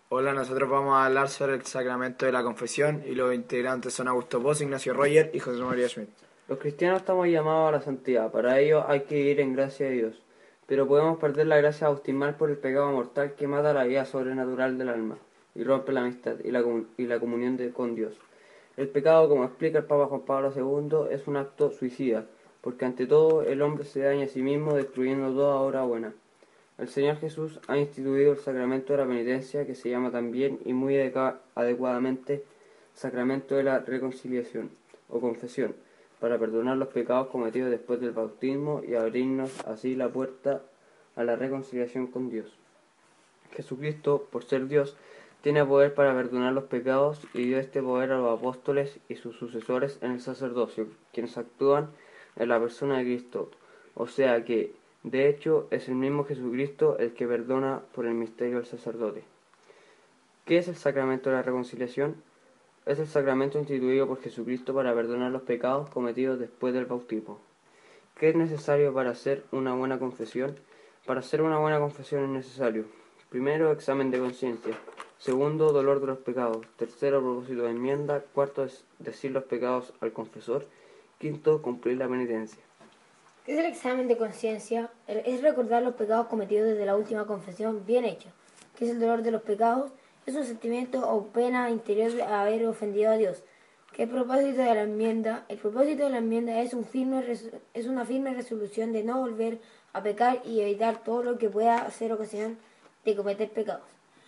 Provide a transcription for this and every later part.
Hola, nosotros vamos a hablar sobre el sacramento de la confesión y los integrantes son Augusto Boss, Ignacio Roger y José María Schmidt. Los cristianos estamos llamados a la santidad, para ello hay que vivir en gracia de Dios, pero podemos perder la gracia bautismal por el pecado mortal que mata la vida sobrenatural del alma y rompe la amistad y la comunión con Dios. El pecado, como explica el Papa Juan Pablo II, es un acto suicida, porque ante todo el hombre se daña a sí mismo destruyendo toda obra buena. El Señor Jesús ha instituido el sacramento de la penitencia, que se llama también y muy adecuadamente sacramento de la reconciliación o confesión, para perdonar los pecados cometidos después del bautismo y abrirnos así la puerta a la reconciliación con Dios. Jesucristo, por ser Dios, tiene poder para perdonar los pecados y dio este poder a los apóstoles y sus sucesores en el sacerdocio, quienes actúan en la persona de Cristo. O sea que, de hecho, es el mismo Jesucristo el que perdona por el misterio del sacerdote. ¿Qué es el sacramento de la reconciliación? Es el sacramento instituido por Jesucristo para perdonar los pecados cometidos después del bautismo. ¿Qué es necesario para hacer una buena confesión? Para hacer una buena confesión es necesario: primero, examen de conciencia; segundo, dolor de los pecados; tercero, propósito de enmienda; cuarto, decir los pecados al confesor; quinto, cumplir la penitencia. ¿Qué es el examen de conciencia? Es recordar los pecados cometidos desde la última confesión bien hecha. ¿Qué es el dolor de los pecados? Es un sentimiento o pena interior de haber ofendido a Dios. ¿Qué es el propósito de la enmienda? El propósito de la enmienda es una firme resolución de no volver a pecar y evitar todo lo que pueda hacer ocasión de cometer pecados.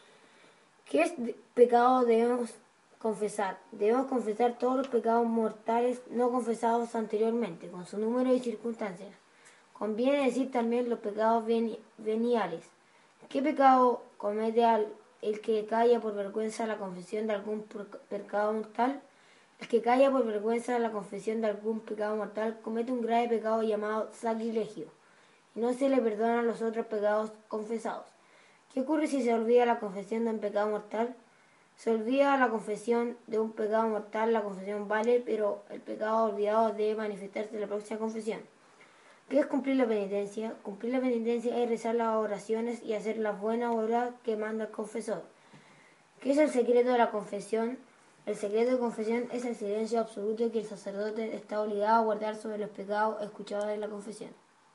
¿Qué pecado debemos confesar? Debemos confesar todos los pecados mortales no confesados anteriormente, con su número y circunstancias. Conviene decir también los pecados veniales. ¿Qué pecado comete el que calla por vergüenza la confesión de algún pecado mortal? El que calla por vergüenza la confesión de algún pecado mortal comete un grave pecado llamado sacrilegio, y no se le perdonan los otros pecados confesados. ¿Qué ocurre si se olvida la confesión de un pecado mortal? Se olvida la confesión de un pecado mortal, la confesión vale, pero el pecado olvidado debe manifestarse en la próxima confesión. ¿Qué es cumplir la penitencia? Cumplir la penitencia es rezar las oraciones y hacer las buenas obras que manda el confesor. ¿Qué es el secreto de la confesión? El secreto de confesión es el silencio absoluto que el sacerdote está obligado a guardar sobre los pecados escuchados en la confesión.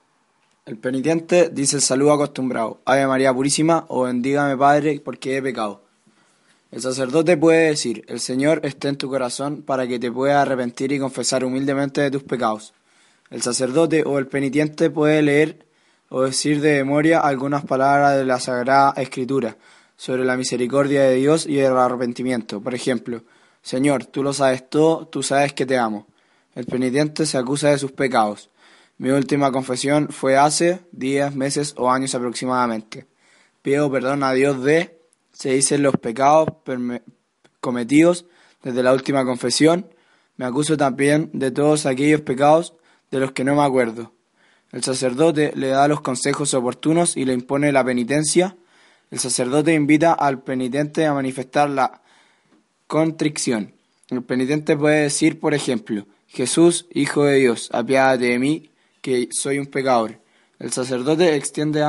El penitente dice el saludo acostumbrado: Ave María Purísima o Bendígame Padre porque he pecado. El sacerdote puede decir: el Señor esté en tu corazón para que te puedas arrepentir y confesar humildemente de tus pecados. El sacerdote o el penitente puede leer o decir de memoria algunas palabras de la Sagrada Escritura sobre la misericordia de Dios y el arrepentimiento. Por ejemplo: Señor, tú lo sabes todo, tú sabes que te amo. El penitente se acusa de sus pecados. Mi última confesión fue hace días, meses o años aproximadamente. Pido perdón a Dios se dicen los pecados cometidos desde la última confesión. Me acuso también de todos aquellos pecados de los que no me acuerdo. El sacerdote le da los consejos oportunos y le impone la penitencia. El sacerdote invita al penitente a manifestar la contrición. El penitente puede decir, por ejemplo: Jesús, Hijo de Dios, apiádate de mí, que soy un pecador. El sacerdote extiende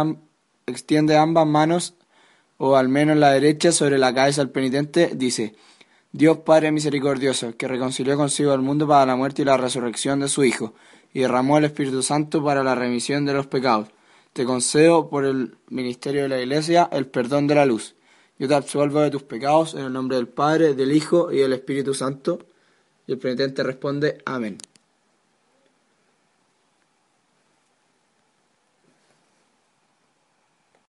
ambas manos, o al menos la derecha, sobre la cabeza del penitente. Dice: Dios Padre misericordioso, que reconcilió consigo al mundo para la muerte y la resurrección de su Hijo, y derramó el Espíritu Santo para la remisión de los pecados, te concedo por el ministerio de la Iglesia el perdón de la luz. Yo te absolvo de tus pecados en el nombre del Padre, del Hijo y del Espíritu Santo. Y el penitente responde: Amén.